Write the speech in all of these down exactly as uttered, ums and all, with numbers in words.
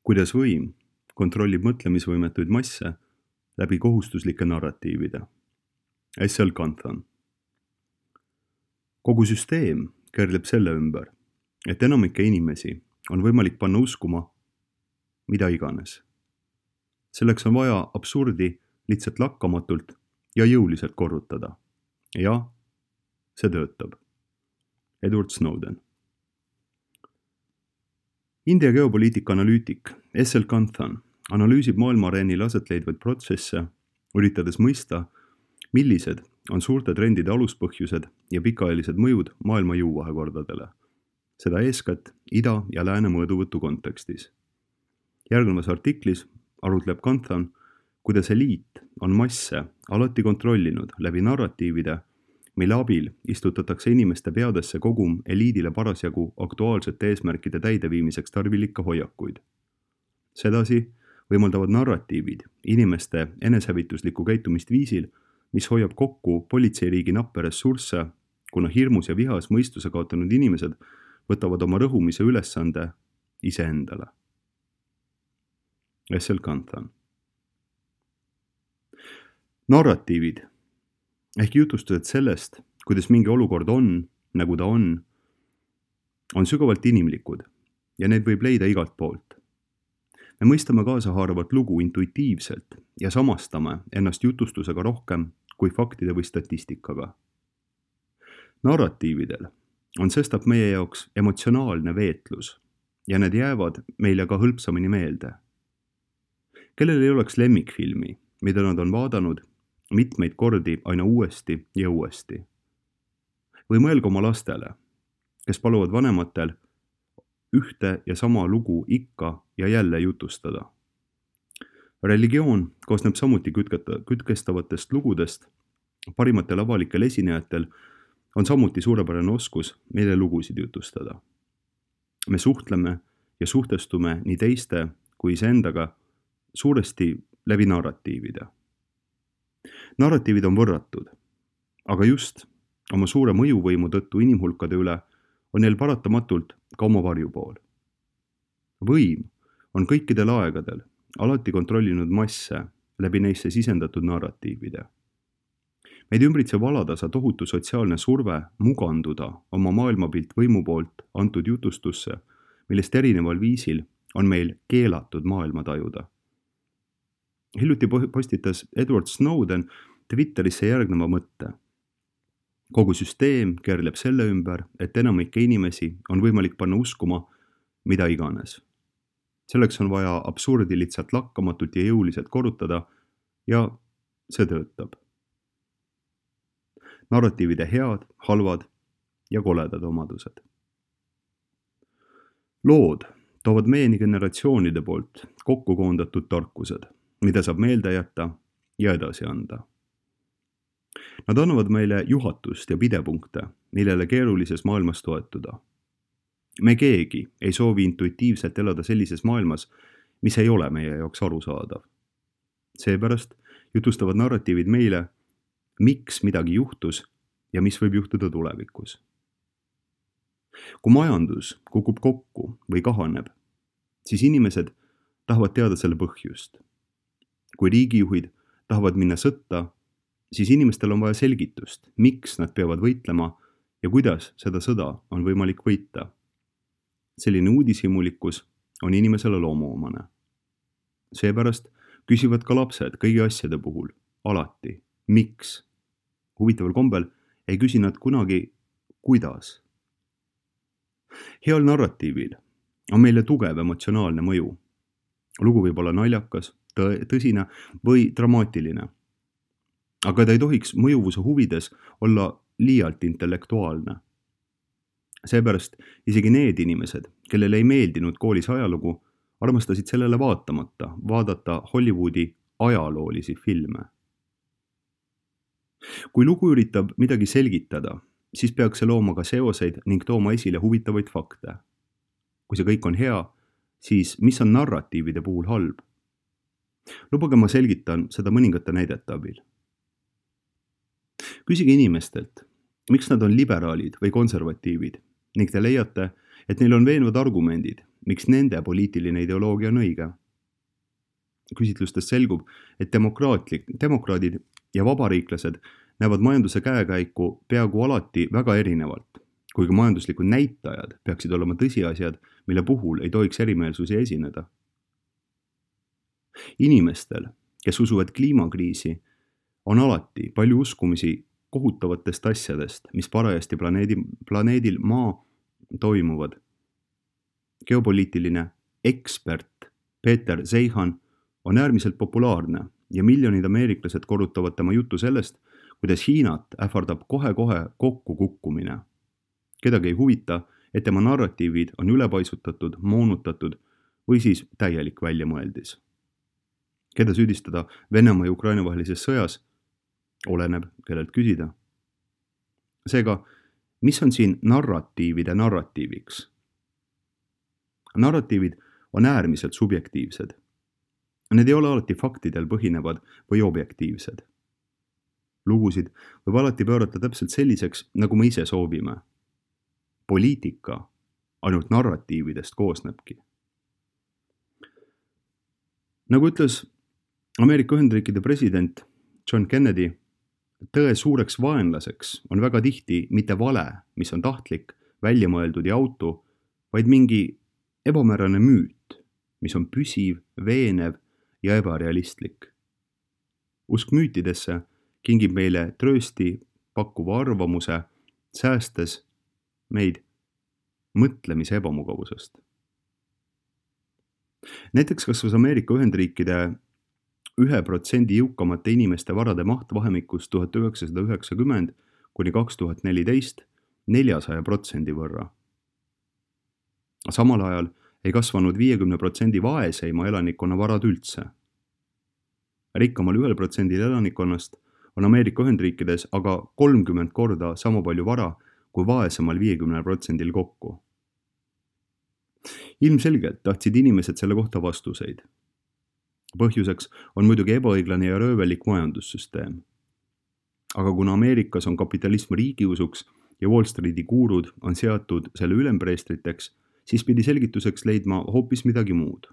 Kuidas võim kontrollib mõtlemisvõimetuid masse läbi kohustuslike narratiivide. Essel Kanthan. Kogu süsteem keerleb selle ümber, et enamikke inimesi on võimalik panna uskuma mida iganes. Selleks on vaja absurdi lihtsalt lakkamatult ja jõuliselt korrutada. Ja see töötab. Edward Snowden. India geopoliitika analüütik Essel Kanthan analüüsib maailma areenil aset leidvaid protsesse, üritades mõista, millised on suurte trendide aluspõhjused ja pikaajalised mõjud maailma jõuvahekordadele. Seda eeskätt ida- ja lääne mõõduvõtu kontekstis. Järgnevas artiklis arutleb Kanthan, kuidas eliit on masse alati kontrollinud läbi narratiivide, mille abil istutatakse inimeste peadesse kogum eliidile parasjagu aktuaalsete eesmärkide täideviimiseks tarvilikke hoiakuid. Sedasi võimaldavad narratiivid inimeste enesehävituslikku käitumist viisil, mis hoiab kokku politseiriigi nappe ressursse, kuna hirmus ja vihas mõistuse kaotanud inimesed võtavad oma rõhumise ülesande iseendale. Essel Kanthan. Narratiivid ehk jutustused sellest, kuidas mingi olukord on, nagu ta on, on sügavalt inimlikud ja need võib leida igalt poolt. Me mõistame kaasahaaravat lugu intuitiivselt ja samastame ennast jutustusega rohkem kui faktide või statistikaga. Narratiividel on sestap meie jaoks emotsionaalne veetlus ja need jäävad meile ka hõlpsamini meelde. Kellel ei oleks lemmikfilmi, mida nad on vaadanud mitmeid kordi aina uuesti ja uuesti. Või mõelge oma lastele, kes paluvad vanematel ühte ja sama lugu ikka ja jälle jutustada. Religioon koosneb samuti kütkestavatest lugudest. Parimatel avalikel esinejatel on samuti suurepärane oskus meile lugusid jutustada. Me suhtleme ja suhtestume nii teiste kui iseendaga suuresti läbi narratiivide. Narratiivid on võrratud, aga just oma suure mõjuvõimu tõttu inimhulkade üle on neil paratamatult ka oma varjupool. Võim on kõikidel aegadel alati kontrollinud masse läbi neisse sisendatud narratiivide. Meid ümbritsev alatasa tohutu sotsiaalne surve muganduda oma maailmapilt võimu poolt antud jutustusse, millest erineval viisil on meil keelatud maailma tajuda. Hiljuti postitas Edward Snowden Twitterisse järgneva mõtte. Kogu süsteem keerleb selle ümber, et enamikke inimesi on võimalik panna uskuma mida iganes. Selleks on vaja absurdi lihtsalt lakkamatult ja jõuliselt korrutada ja see töötab. Narratiivide head, halvad ja koledad omadused. Lood toovad meieni generatsioonide poolt kokku koondatud tarkused, mida saab meelde jätta ja edasi anda. Nad annavad meile juhatust ja pidepunkte, millele keerulises maailmas toetuda. Me keegi ei soovi intuitiivselt elada sellises maailmas, mis ei ole meie jaoks arusaadav. Seepärast jutustavad narratiivid meile, miks midagi juhtus ja mis võib juhtuda tulevikus. Kui majandus kukub kokku või kahaneb, siis inimesed tahavad teada selle põhjust. Kui riigijuhid tahavad minna sõtta, siis inimestel on vaja selgitust, miks nad peavad võitlema ja kuidas seda sõda on võimalik võita. Selline uudishimulikkus on inimesele loomuomane. Seepärast küsivad ka lapsed kõigi asjade puhul alati, miks. Huvitaval kombel ei küsi nad kunagi, kuidas. Heal narratiivil on meile tugev emotsionaalne mõju. Lugu võib olla naljakas, tõsine või dramaatiline. Aga ta ei tohiks mõjuvuse huvides olla liialt intellektuaalne. Seepärast isegi need inimesed, kellel ei meeldinud koolis ajalugu, armastasid sellele vaatamata vaadata Hollywoodi ajaloolisi filme. Kui lugu üritab midagi selgitada, siis peaks see looma ka seoseid ning tooma esile huvitavaid fakte. Kui see kõik on hea, siis mis on narratiivide puhul halb? Lubage ma selgitan seda mõningate näidete abil. Küsige inimestelt, miks nad on liberaalid või konservatiivid ning te leiate, et neil on veenvad argumendid, miks nende poliitiline ideoloogia on õige. Küsitlustest selgub, et demokraatlik, demokraadid ja vabariiklased näevad majanduse käekäiku peaaegu alati väga erinevalt, kuigi majanduslikud näitajad peaksid olema tõsiasjad, mille puhul ei tohiks erimeelsusi esineda. Inimestel, kes usuvad kliimakriisi, on alati palju uskumisi kohutavatest asjadest, mis parajasti planeedi, planeedil Maa toimuvad. Geopoliitiline ekspert Peter Zeihan on äärmiselt populaarne ja miljonid ameeriklased korrutavad tema juttu sellest, kuidas Hiinat ähvardab kohe-kohe kokkukukkumine. Kedagi ei huvita, et tema narratiivid on ülepaisutatud, moonutatud või siis täielik väljamõeldis. Keda süüdistada Venemaa ja Ukraina vahelises sõjas, oleneb, kellelt küsida. Seega, mis on siin narratiivide narratiiviks? Narratiivid on äärmiselt subjektiivsed. Need ei ole alati faktidel põhinevad või objektiivsed. Lugusid võib alati pöörata täpselt selliseks, nagu me ise soovime. Poliitika ainult narratiividest koosnebki. Nagu ütles Ameerika Ühendriikide president John Kennedy, tõe suureks vaenlaseks on väga tihti mitte vale, mis on tahtlik, väljamõeldud ja autu, vaid mingi ebamäärane müüt, mis on püsiv, veenev ja ebarealistlik. Usk müütidesse kingib meile tröösti pakkuva arvamuse, säästes meid mõtlemise ebamugavusest. Näiteks kasvas Ameerika Ühendriikide ühe protsendi jõukamate inimeste varade maht vahemikus tuhat üheksasada üheksakümmend kuni kaks tuhat neliteist neljasaja protsendi võrra. Samal ajal ei kasvanud viiekümne protsendi vaeseima elanikkonna varad üldse. Rikkamal ühel protsendil elanikkonnast on Ameerika Ühendriikides aga kolmkümmend korda sama palju vara kui vaesemal viiekümnel protsendil kokku. Ilmselgelt tahtsid inimesed selle kohta vastuseid. Põhjuseks on muidugi ebaõiglane ja röövelik majandussüsteem. Aga kuna Ameerikas on kapitalism riigiusuks ja Wall Streeti guurud on seatud selle ülempreestriteks, siis pidi selgituseks leidma hoopis midagi muud.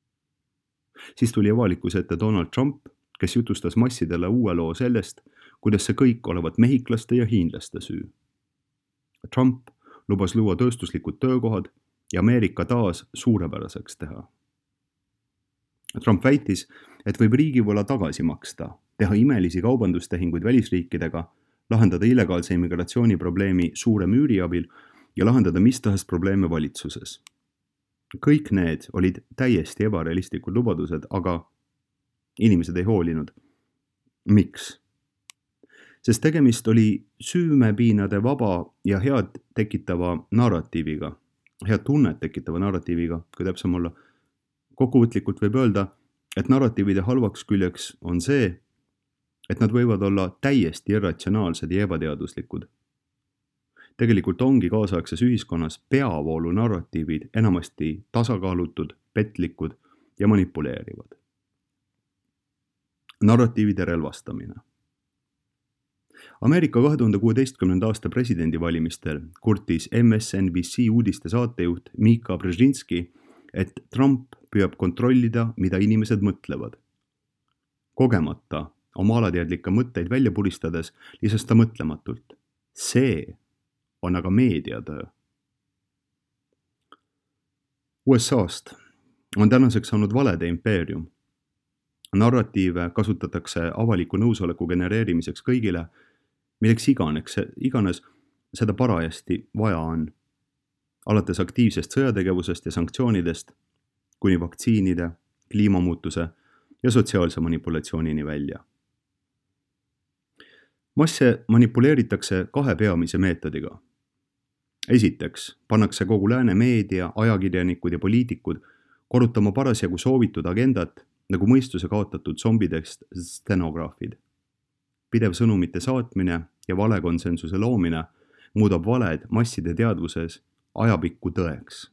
Siis tuli avalikkuse ette Donald Trump, kes jutustas massidele uue loo sellest, kuidas see kõik olevat mehiklaste ja hiinlaste süü. Trump lubas luua tööstuslikud töökohad ja Ameerika taas suurepäraseks teha. Trump väitis, et võib riigivõla tagasi maksta, teha imelisi kaubandustehinguid välisriikidega, lahendada illegaalse immigratsiooni probleemi suure müüri abil ja lahendada mis tahes probleeme valitsuses. Kõik need olid täiesti ebarealistlikud lubadused, aga inimesed ei hoolinud. Miks? Sest tegemist oli süümepiinade vaba ja head tekitava narratiiviga, head tunnet tekitava narratiiviga, kui täpsem olla. Kokkuvõtlikult võib öelda, et narratiivide halvaks küljeks on see, et nad võivad olla täiesti irratsionaalsed ja ebateaduslikud. Tegelikult ongi kaasaegses ühiskonnas peavoolu narratiivid enamasti tasakaalutud, petlikud ja manipuleerivad. Narratiivide relvastamine. Ameerika kahe tuhande kuueteistkümnenda aasta presidendivalimistel kurtis M S N B C uudiste saatejuht Mika Brzezinski, et Trump püüab kontrollida, mida inimesed mõtlevad. Kogemata oma alateadlikke mõtteid välja puristades lisas ta mõtlematult. See on aga meediatöö. U S A-st on tänaseks saanud valede impeerium. Narratiive kasutatakse avaliku nõusoleku genereerimiseks kõigile, milleks iganeks, iganes seda parajasti vaja on. Alates aktiivsest sõjategevusest ja sanktsioonidest kuni vaktsiinide, kliimamuutuse ja sotsiaalse manipulatsioonini välja. Masse manipuleeritakse kahe peamise meetodiga. Esiteks pannakse kogu lääne meedia, ajakirjanikud ja poliitikud korrutama parasjagu soovitud agendat nagu mõistuse kaotatud zombidest stenograafid. Pidev sõnumite saatmine ja valekonsensuse loomine muudab valed masside teadvuses ajapikku tõeks.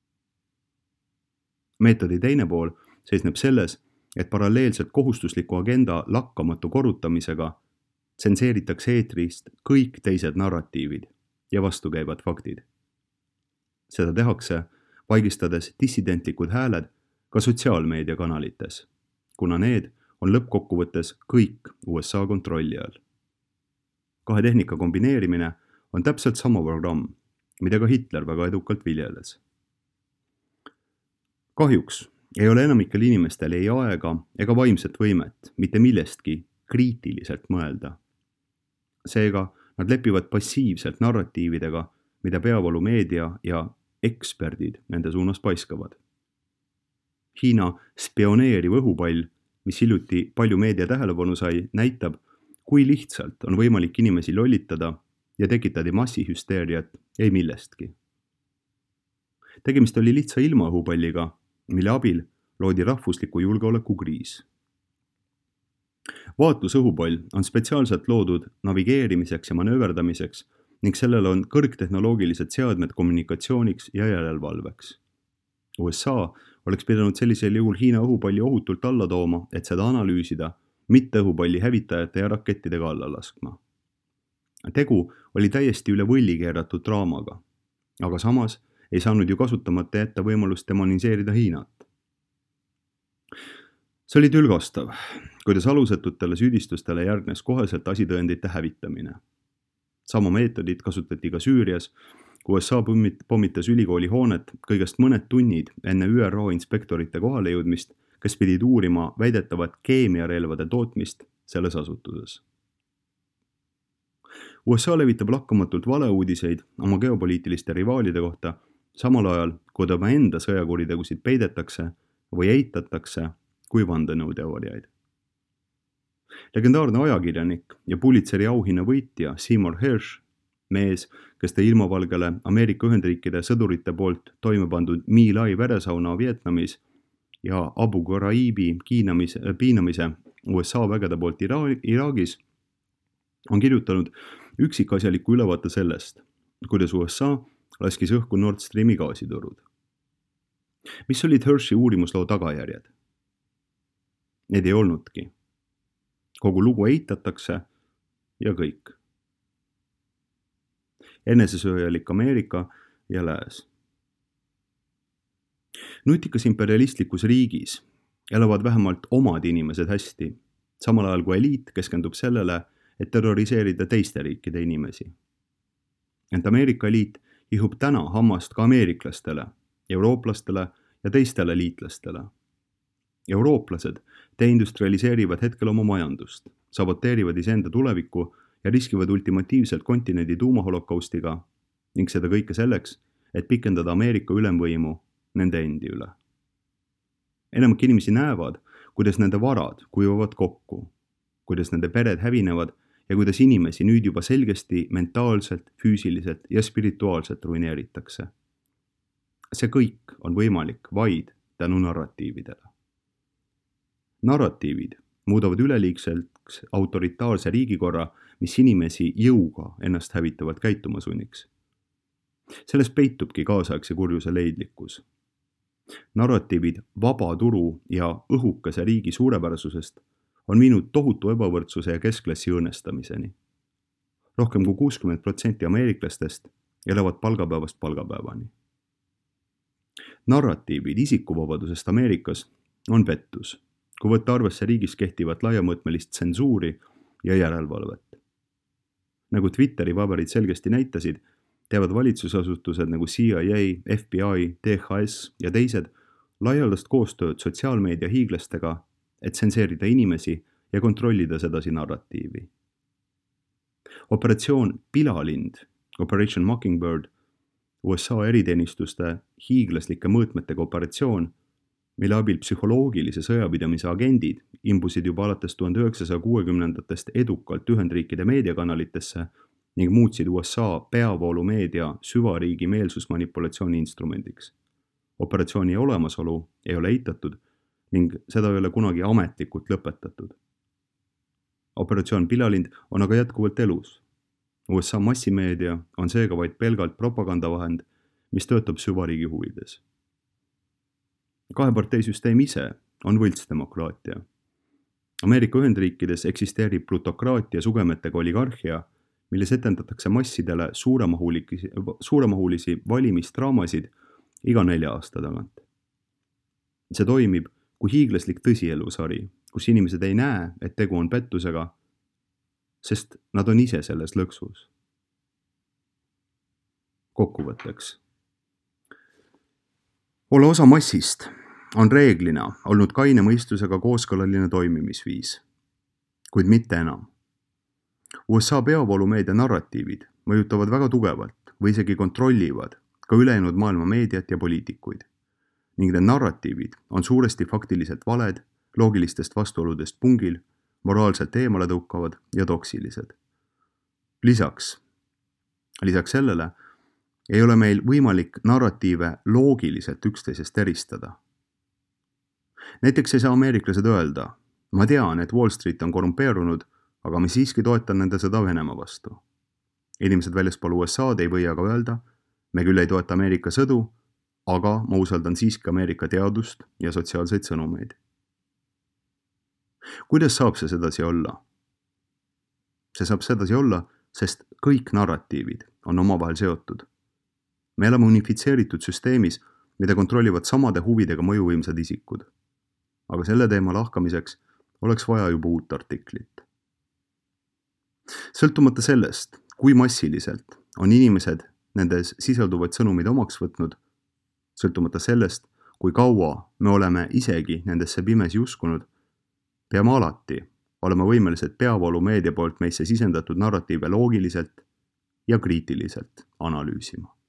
Meetodi teine pool seisneb selles, et paralleelselt kohustusliku agenda lakkamatu korrutamisega tsenseeritakse eetrist kõik teised narratiivid ja vastukäivad faktid. Seda tehakse vaigistades dissidentlikud hääled ka sotsiaalmeediakanalites, kuna need on lõppkokkuvõttes kõik U S A kontrolli all. Kahe tehnika kombineerimine on täpselt sama programm, mida ka Hitler väga edukalt viljeles. Kahjuks ei ole enamikel inimestel ei aega ega vaimset võimet mitte millestki kriitiliselt mõelda. Seega nad lepivad passiivselt narratiividega, mida peavoolumeedia ja eksperdid nende suunas paiskavad. Hiina spioneeriv õhupall, mis hiljuti palju meedia tähelepanu sai, näitab, kui lihtsalt on võimalik inimesi lollitada ja tekitada massihüsteeriat ei millestki. Tegemist oli lihtsa ilmaõhupalliga, mille abil loodi rahvusliku julgeoleku kriis. Vaatlusõhupall on spetsiaalselt loodud navigeerimiseks ja manööverdamiseks ning sellel on kõrgtehnoloogilised seadmed kommunikatsiooniks ja järelevalveks. U S A oleks pidanud sellisel juhul Hiina õhupalli ohutult alla tooma, et seda analüüsida, mitte õhupalli hävitajate ja rakettidega alla laskma. Tegu oli täiesti üle võlli keeratud draamaga, aga samas ei saanud ju kasutamata jätta võimalust demoniseerida Hiinat. See oli tülgastav, kuidas alusetutele süüdistustele järgnes koheselt asitõendite hävitamine. Sama meetodit kasutati ka Süürias, kui U S A pommitas ülikooli hoonet kõigest mõned tunnid enne Ü R O inspektorite kohale jõudmist, kes pidid uurima väidetavat keemiarelvade tootmist selles asutuses. U S A levitab lakkamatult valeuudiseid oma geopoliitiliste rivaalide kohta, samal ajal, kui ta oma enda sõjakuritegusid peidetakse või eitatakse kui vandenõuteooriaid. Legendaarne ajakirjanik ja Pulitzeri auhinna võitja Seymour Hersh, mees, kes tõi ilmavalgele Ameerika Ühendriikide sõdurite poolt toime pandud My Lai veresauna Vietnamis ja Abu Ghraib'i piinamise, piinamise U S A vägede poolt Iraagis, on kirjutanud üksikasjaliku ülevaate sellest, kuidas U S A laskis õhku Nord Streami gaasiturud. Mis olid Hershi uurimusloo tagajärjed? Need ei olnudki. Kogu lugu eitatakse ja kõik. Enesesööjalik Ameerika ja lääs. Nutikas imperialistlikus riigis elavad vähemalt omad inimesed hästi, samal ajal kui eliit keskendub sellele, et terroriseerida teiste riikide inimesi. Ent Ameerika eliit ihub täna hammast ka ameeriklastele, eurooplastele ja teistele liitlastele. Eurooplased deindustrialiseerivad hetkel oma majandust, saboteerivad iseenda tulevikku ja riskivad ultimatiivselt kontinendi tuumaholokaustiga ning seda kõike selleks, et pikendada Ameerika ülemvõimu nende endi üle. Enamik inimesi näevad, kuidas nende varad kuivavad kokku, kuidas nende pered hävinevad ja kuidas inimesi nüüd juba selgesti mentaalselt, füüsiliselt ja spirituaalselt ruineeritakse. See kõik on võimalik vaid tänu narratiividele. Narratiivid muudavad üleliigselt autoritaarse riigikorra, mis inimesi jõuga ennast hävitavalt käituma sunniks. Selles peitubki kaasaegse kurjuse leidlikkus. Narratiivid vaba turu ja õhukese riigi suurepärasusest on viinud tohutu ebavõrdsuse ja keskklassi õõnestamiseni. Rohkem kui kuuskümmend protsenti ameeriklastest elavad palgapäevast palgapäevani. Narratiivid isikuvabadusest Ameerikas on pettus, kui võtta arvesse riigis kehtivat laiamõõtmelist tsensuuri ja järelevalvet. Nagu Twitteri paberid selgesti näitasid, teevad valitsusasutused nagu C I A, F B I, D H S ja teised laialdast koostööd sotsiaalmeedia hiiglastega, et tsenseerida inimesi ja kontrollida sedasi narratiivi. Operatsioon Pilalind, Operation Mockingbird, U S A eriteenistuste hiiglaslike mõõtmetega operatsioon, mille abil psühholoogilise sõjapidamise agendid imbusid juba alates tuhande üheksasaja kuuekümnendatest edukalt Ühendriikide meediakanalitesse ning muutsid U S A peavoolumeedia süvariigi meelsusmanipulatsiooni instrumendiks. Operatsiooni olemasolu ei ole eitatud ning seda ei ole kunagi ametlikult lõpetatud. Operatsioon Pilalind on aga jätkuvalt elus. U S A massimeedia on seega vaid pelgalt propagandavahend, mis töötab süvariigi huvides. Kaheparteisüsteem ise on võltsdemokraatia. Ameerika Ühendriikides eksisteerib plutokraatia sugemetega oligarhia, milles etendatakse massidele suuremahulisi, suuremahulisi valimisdraamasid iga nelja aasta tagant. See toimib kui hiiglaslik tõsielusari, kus inimesed ei näe, et tegu on pettusega, sest nad on ise selles lõksus. Kokkuvõtteks. Olla osa massist on reeglina olnud kaine mõistusega kooskõlaline toimimisviis, kuid mitte enam. U S A peavoolumeedia narratiivid mõjutavad väga tugevalt või isegi kontrollivad ka ülejäänud maailma meediat ja poliitikuid, ning need narratiivid on suuresti faktiliselt valed, loogilistest vastuoludest pungil, moraalselt eemale tõukavad ja toksilised. Lisaks, lisaks sellele ei ole meil võimalik narratiive loogiliselt üksteisest eristada. Näiteks ei saa ameeriklased öelda, ma tean, et Wall Street on korrumpeerunud, aga ma siiski toetan nende sõda Venemaa vastu. Inimesed väljaspool U S A-d ei või aga öelda, me küll ei toeta Ameerika sõdu, aga ma usaldan siiski Ameerika teadust ja sotsiaalseid sõnumeid. Kuidas saab see sedasi olla? See saab sedasi olla, sest kõik narratiivid on omavahel seotud. Me elame unifitseeritud süsteemis, mida kontrollivad samade huvidega mõjuvõimsad isikud. Aga selle teema lahkamiseks oleks vaja juba uut artiklit. Sõltumata sellest, kui massiliselt on inimesed nendes sisalduvaid sõnumid omaks võtnud, sõltumata sellest, kui kaua me oleme isegi nendesse pimesi uskunud, peame alati olema võimelised peavoolumeedia poolt meisse sisendatud narratiive loogiliselt ja kriitiliselt analüüsima.